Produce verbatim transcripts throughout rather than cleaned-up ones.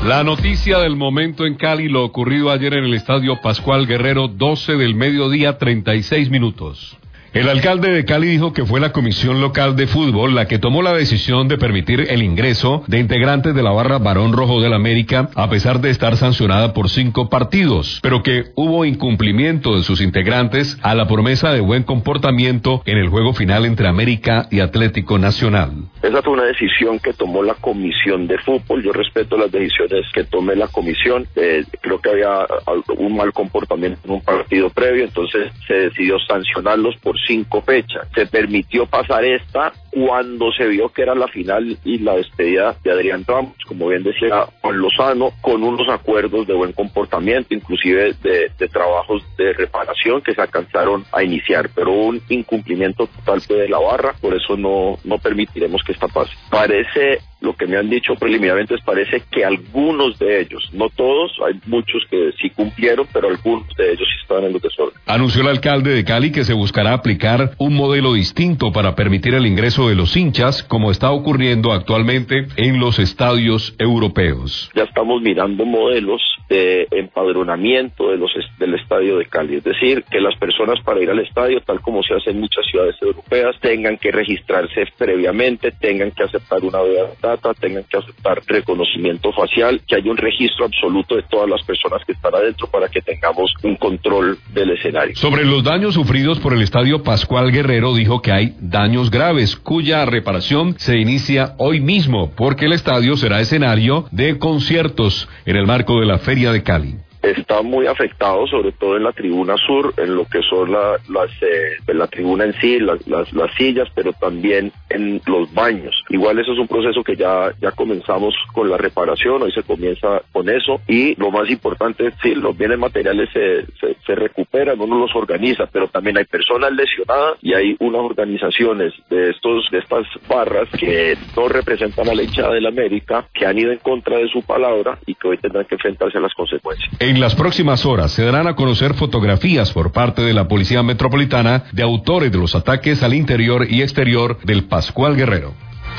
La noticia del momento en Cali, lo ocurrido ayer en el Estadio Pascual Guerrero, doce del mediodía, treinta y seis minutos. El alcalde de Cali dijo que fue la Comisión Local de Fútbol la que tomó la decisión de permitir el ingreso de integrantes de la barra Barón Rojo del América, a pesar de estar sancionada por cinco partidos, pero que hubo incumplimiento de sus integrantes a la promesa de buen comportamiento en el juego final entre América y Atlético Nacional. Esa fue una decisión que tomó la Comisión de Fútbol. Yo respeto las decisiones que tome la Comisión. Eh, creo que había un mal comportamiento en un partido previo, entonces se decidió sancionarlos por cinco fechas. Se permitió pasar esta cuando se vio que era la final y la despedida de Adrián Ramos, como bien decía Juan Lozano, con unos acuerdos de buen comportamiento, inclusive de, de trabajos de reparación que se alcanzaron a iniciar, pero un incumplimiento total de la barra, por eso no, no permitiremos que esta pase. Parece, lo que me han dicho preliminarmente es parece que algunos de ellos, no todos, hay muchos que sí cumplieron, pero algunos de ellos sí estaban en los desórdenes. Anunció el alcalde de Cali que se buscará aplicar un modelo distinto para permitir el ingreso de los hinchas, como está ocurriendo actualmente en los estadios europeos. Ya estamos mirando modelos de empadronamiento de los del estadio de Cali, es decir, que las personas para ir al estadio, tal como se hace en muchas ciudades europeas, tengan que registrarse previamente, tengan que aceptar una data, tengan que aceptar reconocimiento facial, que haya un registro absoluto de todas las personas que están adentro para que tengamos un control del escenario. Sobre los daños sufridos por el estadio Pascual Guerrero, dijo que hay daños graves cuya reparación se inicia hoy mismo, porque el estadio será escenario de conciertos en el marco de la Feria de Cali. Está muy afectado, sobre todo en la tribuna sur, en lo que son la, las, eh, la tribuna en sí, las, las, las sillas, pero también en los baños. Igual eso es un proceso que ya, ya comenzamos con la reparación, hoy se comienza con eso, y lo más importante es, sí, los bienes materiales se, se, se recuperan, uno los organiza, pero también hay personas lesionadas y hay unas organizaciones de estos de estas barras que no representan a la hinchada del América, que han ido en contra de su palabra y que hoy tendrán que enfrentarse a las consecuencias. En las próximas horas se darán a conocer fotografías por parte de la Policía Metropolitana de autores de los ataques al interior y exterior del Pascual Guerrero.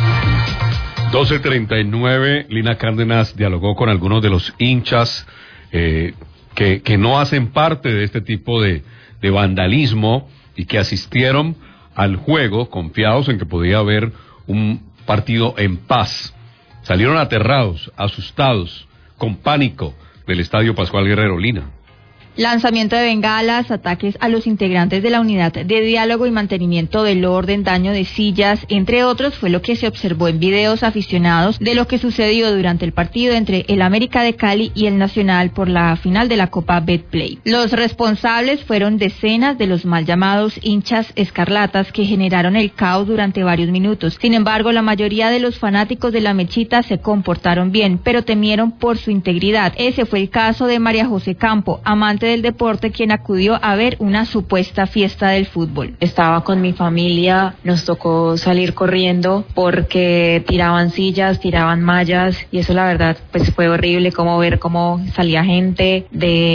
doce treinta y nueve, Lina Cárdenas dialogó con algunos de los hinchas eh, que, que no hacen parte de este tipo de, de vandalismo y que asistieron al juego confiados en que podía haber un partido en paz. Salieron aterrados, asustados, con pánico del Estadio Pascual Guerrero. Lina. Lanzamiento de bengalas, ataques a los integrantes de la unidad de diálogo y mantenimiento del orden, daño de sillas, entre otros, fue lo que se observó en videos aficionados de lo que sucedió durante el partido entre el América de Cali y el Nacional por la final de la Copa Betplay. Los responsables fueron decenas de los mal llamados hinchas escarlatas que generaron el caos durante varios minutos. Sin embargo, la mayoría de los fanáticos de la Mechita se comportaron bien, pero temieron por su integridad. Ese fue el caso de María José Campo, amante del deporte, quien acudió a ver una supuesta fiesta del fútbol. Estaba con mi familia, nos tocó salir corriendo porque tiraban sillas, tiraban mallas y eso la verdad pues fue horrible, como ver cómo salía gente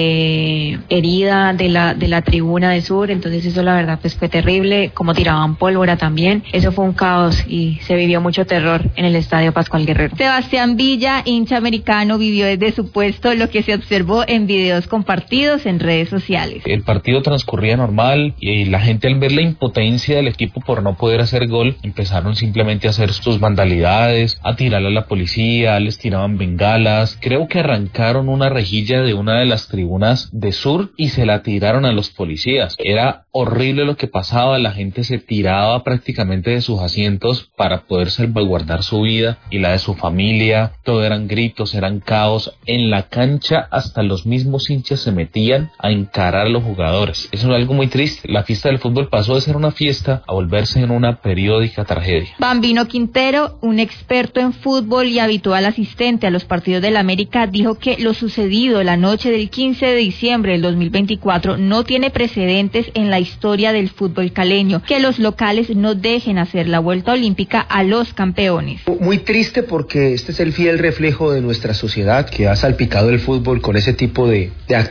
de herida de la de la tribuna de sur, entonces eso la verdad pues fue terrible, como tiraban pólvora también, eso fue un caos y se vivió mucho terror en el Estadio Pascual Guerrero. Sebastián Villa, hincha americano, vivió desde su puesto lo que se observó en videos compartidos en redes sociales. El partido transcurría normal y la gente, al ver la impotencia del equipo por no poder hacer gol, empezaron simplemente a hacer sus vandalidades, a tirarle a la policía, les tiraban bengalas. Creo que arrancaron una rejilla de una de las tribunas de sur y se la tiraron a los policías. Era horrible lo que pasaba, la gente se tiraba prácticamente de sus asientos para poder salvaguardar su vida y la de su familia. Todo eran gritos, eran caos. En la cancha hasta los mismos hinchas se metían a encarar a los jugadores. Eso es algo muy triste. La fiesta del fútbol pasó de ser una fiesta a volverse en una periódica tragedia. Bambino Quintero, un experto en fútbol y habitual asistente a los partidos del América, dijo que lo sucedido la noche del quince de diciembre del dos mil veinticuatro no tiene precedentes en la historia del fútbol caleño, que los locales no dejen hacer la vuelta olímpica a los campeones. Muy triste porque este es el fiel reflejo de nuestra sociedad que ha salpicado el fútbol con ese tipo de, de actuaciones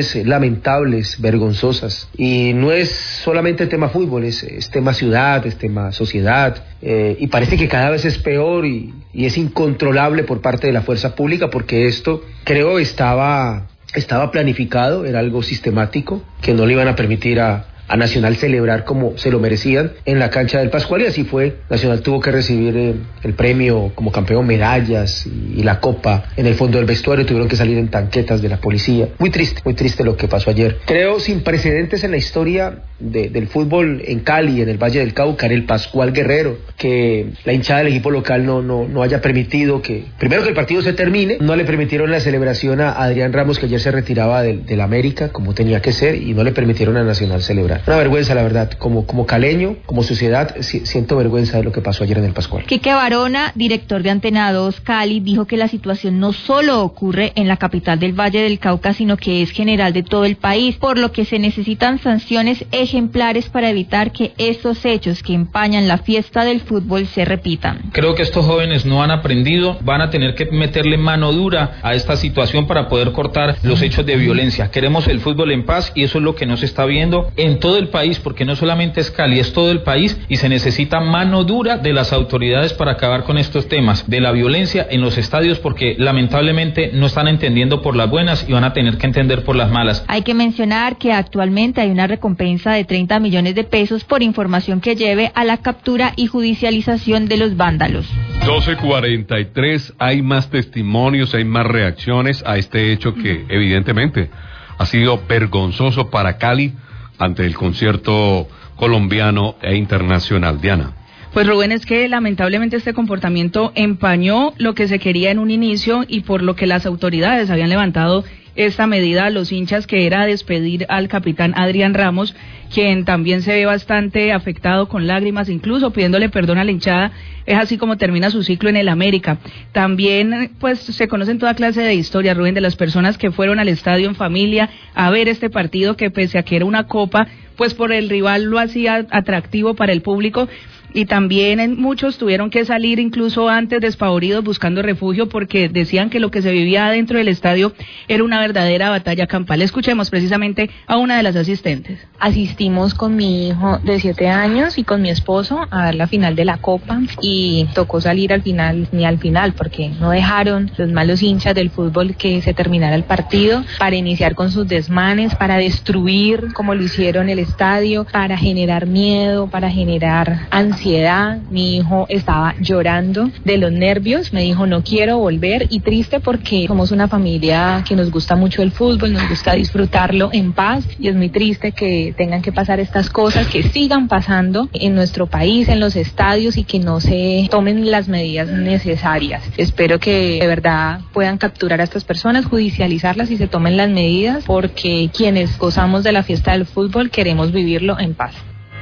situaciones lamentables, vergonzosas, y no es solamente tema fútbol, es, es tema ciudad, es tema sociedad, eh, y parece que cada vez es peor y, y es incontrolable por parte de la fuerza pública, porque esto creo estaba, estaba planificado, era algo sistemático, que no le iban a permitir a a Nacional celebrar como se lo merecían en la cancha del Pascual, y así fue. Nacional tuvo que recibir eh, el premio como campeón, medallas y, y la copa en el fondo del vestuario, tuvieron que salir en tanquetas de la policía. Muy triste, muy triste lo que pasó ayer. Creo sin precedentes en la historia de, del fútbol en Cali, en el Valle del Cauca, en el Pascual Guerrero, que la hinchada del equipo local no, no, no haya permitido que, primero que el partido se termine, no le permitieron la celebración a Adrián Ramos, que ayer se retiraba del, del América, como tenía que ser, y no le permitieron a Nacional celebrar. Una vergüenza, la verdad, como, como caleño, como sociedad, si, siento vergüenza de lo que pasó ayer en el Pascual. Quique Barona, director de Antena dos Cali, dijo que la situación no solo ocurre en la capital del Valle del Cauca, sino que es general de todo el país, por lo que se necesitan sanciones ejemplares para evitar que estos hechos que empañan la fiesta del fútbol se repitan. Creo que estos jóvenes no han aprendido, van a tener que meterle mano dura a esta situación para poder cortar los hechos de violencia. Queremos el fútbol en paz y eso es lo que no se está viendo en todo el país, porque no solamente es Cali, es todo el país, y se necesita mano dura de las autoridades para acabar con estos temas de la violencia en los estadios, porque lamentablemente no están entendiendo por las buenas y van a tener que entender por las malas. Hay que mencionar que actualmente hay una recompensa de treinta millones de pesos por información que lleve a la captura y judicialización de los vándalos. doce cuarenta y tres, hay más testimonios, hay más reacciones a este hecho que evidentemente ha sido vergonzoso para Cali ante el concierto colombiano e internacional. Diana. Pues Rubén, es que lamentablemente este comportamiento empañó lo que se quería en un inicio y por lo que las autoridades habían levantado esta medida a los hinchas, que era despedir al capitán Adrián Ramos, quien también se ve bastante afectado con lágrimas, incluso pidiéndole perdón a la hinchada. Es así como termina su ciclo en el América. También pues se conocen toda clase de historias, Rubén, de las personas que fueron al estadio en familia a ver este partido, que pese a que era una copa, pues por el rival lo hacía atractivo para el público. Y también muchos tuvieron que salir incluso antes despavoridos buscando refugio, porque decían que lo que se vivía dentro del estadio era una verdadera batalla campal. Escuchemos precisamente a una de las asistentes. Asistimos con mi hijo de siete años y con mi esposo a ver la final de la Copa, y tocó salir al final, ni al final, porque no dejaron los malos hinchas del fútbol que se terminara el partido, para iniciar con sus desmanes, para destruir como lo hicieron el estadio, para generar miedo, para generar ansiedad. Mi hijo estaba llorando de los nervios, me dijo no quiero volver, y triste porque somos una familia que nos gusta mucho el fútbol, nos gusta disfrutarlo en paz, y es muy triste que tengan que pasar estas cosas, que sigan pasando en nuestro país, en los estadios, y que no se tomen las medidas necesarias. Espero que de verdad puedan capturar a estas personas, judicializarlas y se tomen las medidas, porque quienes gozamos de la fiesta del fútbol queremos vivirlo en paz.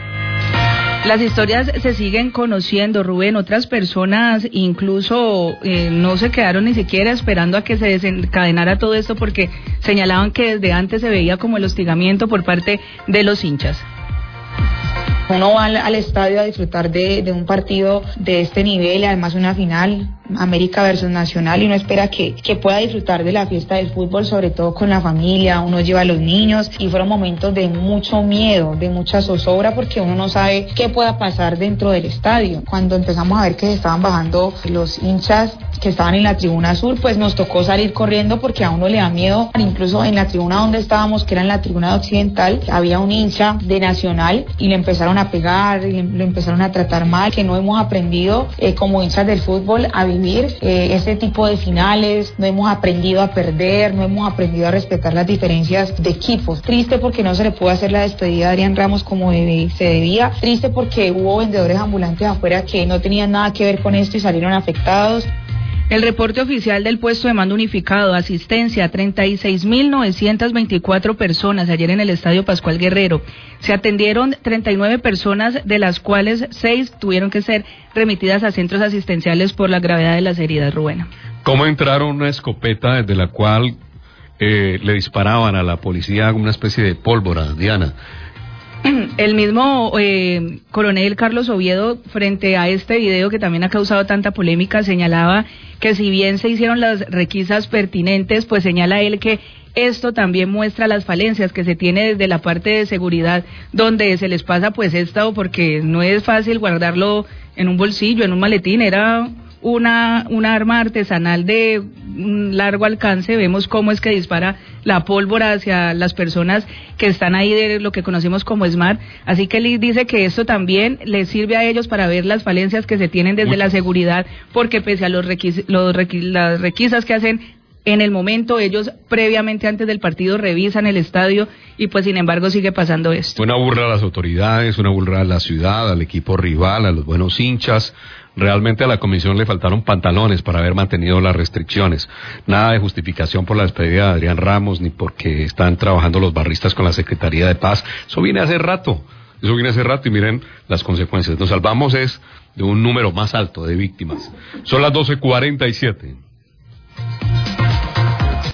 Las historias se siguen conociendo, Rubén. Otras personas incluso eh, no se quedaron ni siquiera esperando a que se desencadenara todo esto, porque señalaban que desde antes se veía como el hostigamiento por parte de los hinchas. Uno va al, al estadio a disfrutar de, de un partido de este nivel, además una final, América versus Nacional, y uno espera que, que pueda disfrutar de la fiesta del fútbol, sobre todo con la familia. Uno lleva a los niños, y fueron momentos de mucho miedo, de mucha zozobra, porque uno no sabe qué pueda pasar dentro del estadio. Cuando empezamos a ver que se estaban bajando los hinchas que estaban en la tribuna sur, pues nos tocó salir corriendo, porque a uno le da miedo. Incluso en la tribuna donde estábamos, que era en la tribuna occidental, había un hincha de Nacional y le empezaron a pegar, y lo empezaron a tratar mal, que no hemos aprendido eh, como hinchas del fútbol a vivir eh, este tipo de finales, no hemos aprendido a perder, no hemos aprendido a respetar las diferencias de equipos. Triste porque no se le pudo hacer la despedida a Adrián Ramos como debe, se debía, triste porque hubo vendedores ambulantes afuera que no tenían nada que ver con esto y salieron afectados. El reporte oficial del puesto de mando unificado, asistencia, treinta y seis mil novecientas veinticuatro personas ayer en el Estadio Pascual Guerrero. Se atendieron treinta y nueve personas, de las cuales seis tuvieron que ser remitidas a centros asistenciales por la gravedad de las heridas, Rubén. ¿Cómo entraron una escopeta desde la cual eh, le disparaban a la policía una especie de pólvora, Diana? El mismo eh, coronel Carlos Oviedo, frente a este video que también ha causado tanta polémica, señalaba que si bien se hicieron las requisas pertinentes, pues señala él que esto también muestra las falencias que se tiene desde la parte de seguridad, donde se les pasa pues esto, porque no es fácil guardarlo en un bolsillo, en un maletín, era una, una arma artesanal de un largo alcance. Vemos cómo es que dispara la pólvora hacia las personas que están ahí de lo que conocemos como SMART, así que él dice que esto también les sirve a ellos para ver las falencias que se tienen desde la seguridad, porque pese a los, requis, los requis, las requisas que hacen en el momento, ellos previamente antes del partido revisan el estadio y pues sin embargo sigue pasando esto. Una burla a las autoridades, una burla a la ciudad, al equipo rival, a los buenos hinchas. Realmente a la comisión le faltaron pantalones para haber mantenido las restricciones. Nada de justificación por la despedida de Adrián Ramos, ni porque están trabajando los barristas con la Secretaría de Paz. Eso viene hace rato, eso viene hace rato y miren las consecuencias. Nos salvamos es de un número más alto de víctimas. Son las doce cuarenta y siete.